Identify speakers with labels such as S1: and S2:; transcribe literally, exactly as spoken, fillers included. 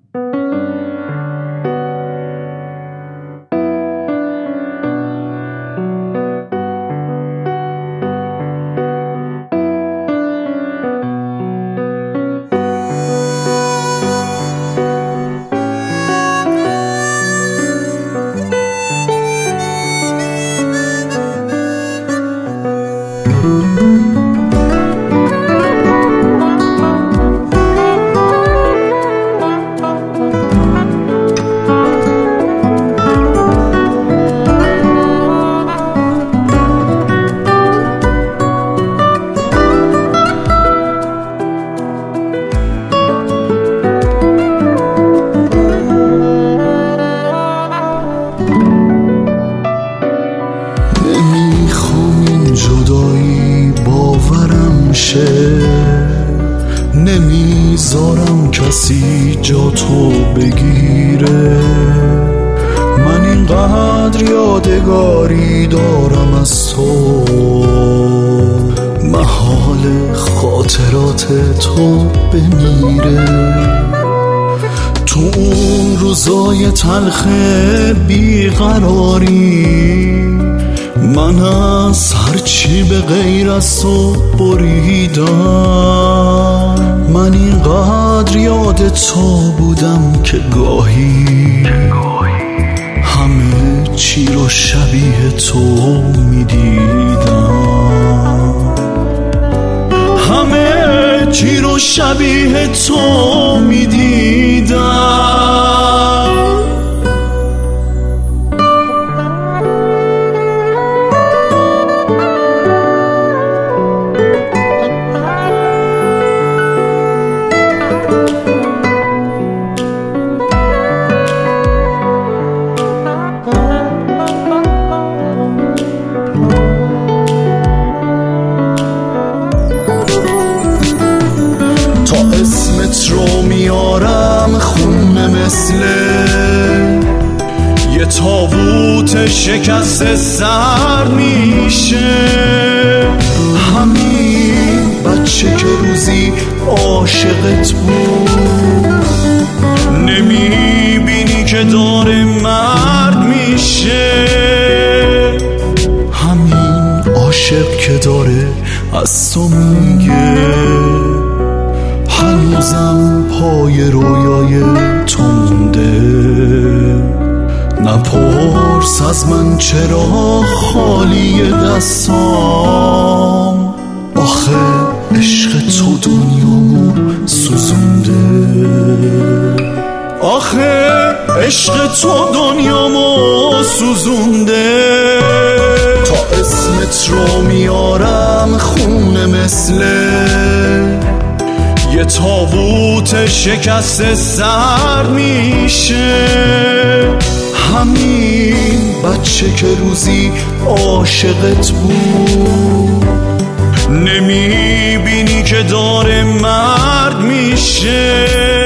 S1: نمیذارم کسی جا تو بگیره، من اینقدر یادگاری دارم از تو، محال خاطرات تو بمیره. تو اون روزای تلخ بیقراری من از هرچی به غیر از تو بریدم، من اینقدر یاد تو بودم که گاهی همه چی رو شبیه تو میدیدم، همه چی رو شبیه تو میدیدم. اسمت رو میارم خونه مثل یه تابوت شکست سر میشه، همین بچه که روزی عاشقت بود نمیبینی که داره مرد میشه، همین عاشق که داره از تو میگه هنوزم پای رویای تو مونده، نپرس از من چرا خالی دستام، آخه عشق تو دنیامو سوزونده، آخه عشق تو دنیامو سوزونده. تا اسمت رو میارم خونه مثل یه تابوت شکست سر میشه، همین بچه که روزی عاشقت بود نمیبینی که داره مرد میشه.